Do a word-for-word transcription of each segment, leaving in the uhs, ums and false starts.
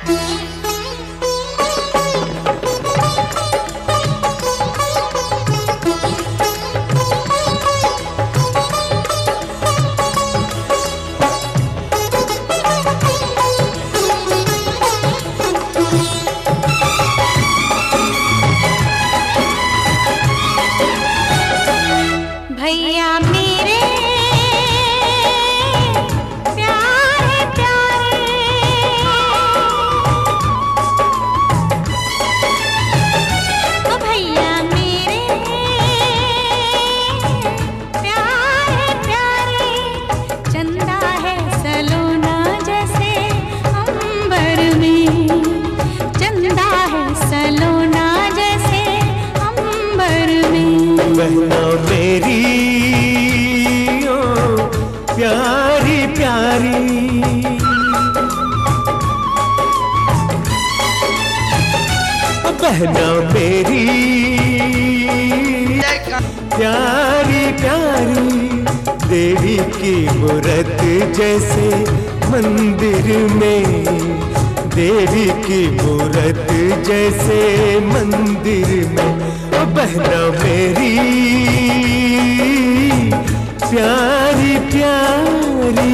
भैया मेरे प्यारे प्यारे, ओ भैया मेरे प्यारे प्यारे, चंदा है सलोना जैसे अंबर में, चंदा है सलोना जैसे अंबर में। बहना मेरी ओ प्यारी प्यारी, बहना मेरी प्यारी प्यारी, देवी की मूरत जैसे मंदिर में, देवी की मूरत जैसे मंदिर में। ओ बहना मेरी प्यारी प्यारी।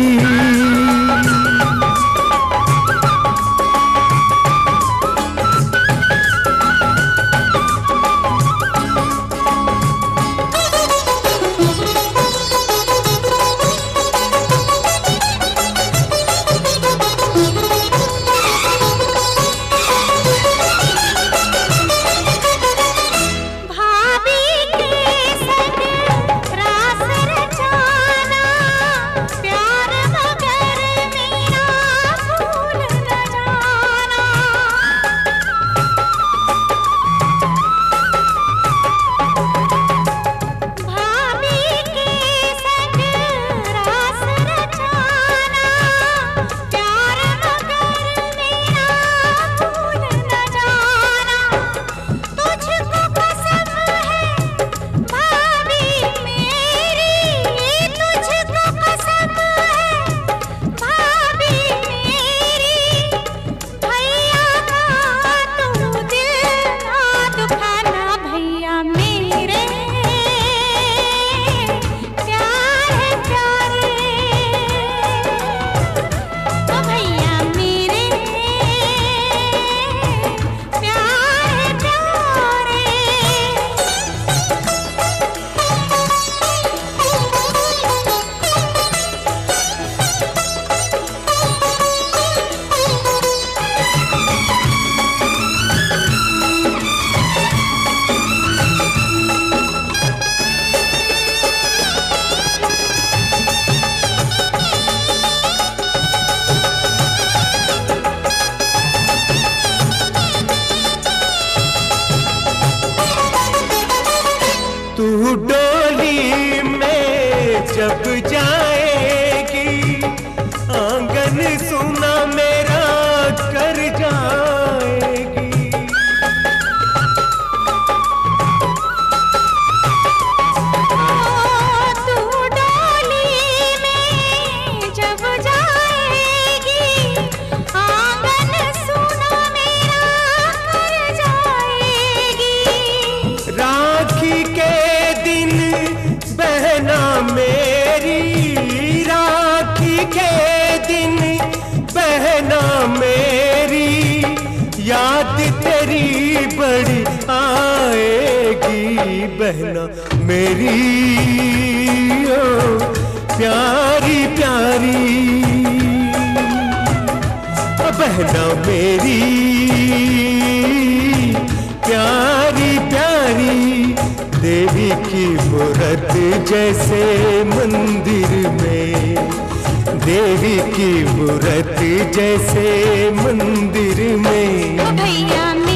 तू डोली में जब जाएगी, आंगन सुना मेरा कर जाएगी। तू डोली में जब जाएगी, आंगन सुना मेरा कर जाएगी। राखी के बहना मेरी, राखी के दिन बहना मेरी, याद तेरी बड़ी आएगी। बहना मेरी ओ प्यारी प्यारी, बहना मेरी प्यारी प्यारी, देवी की मूरत जैसे मंदिर में, देवी की मूरत जैसे मंदिर में। भैया